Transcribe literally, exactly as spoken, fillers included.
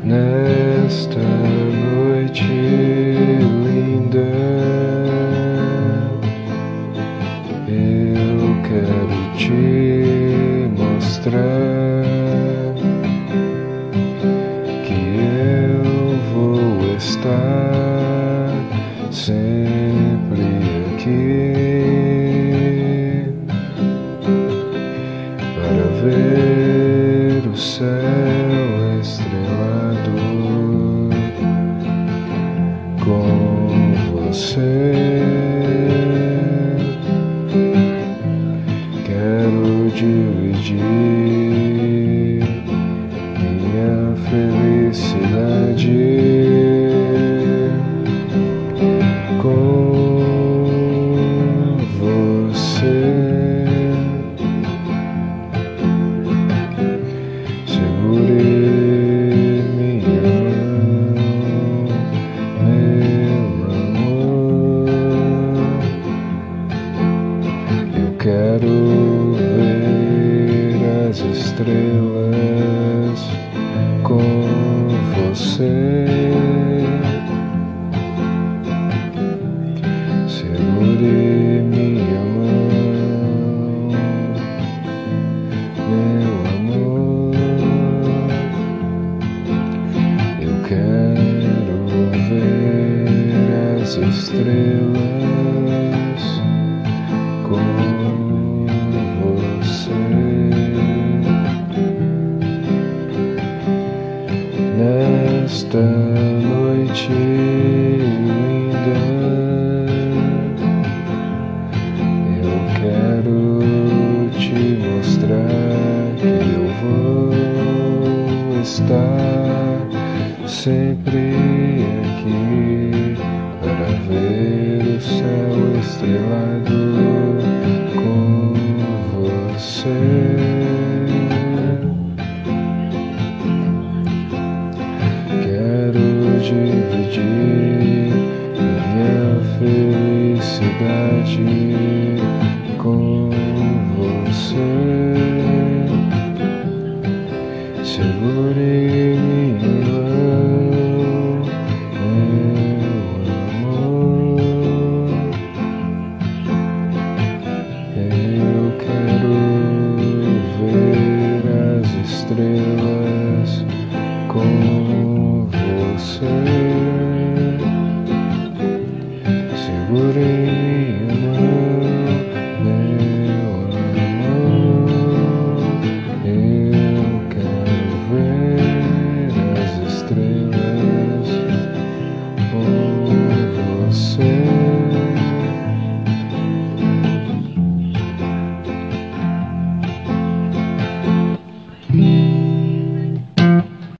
Nesta noite linda, eu quero te mostrar que eu vou estar sempre aqui para ver o céu estrelado com você. Quero dividir minha felicidade com você. Segure minha mão, meu amor. Eu quero ver as estrelas com você. Segure minha mão, meu amor. Eu quero ver as estrelas com você. Nesta noite linda, eu quero te mostrar que eu vou estar sempre aqui para ver o céu estrelado com você. Quero dividir minha felicidade com você. Segure minha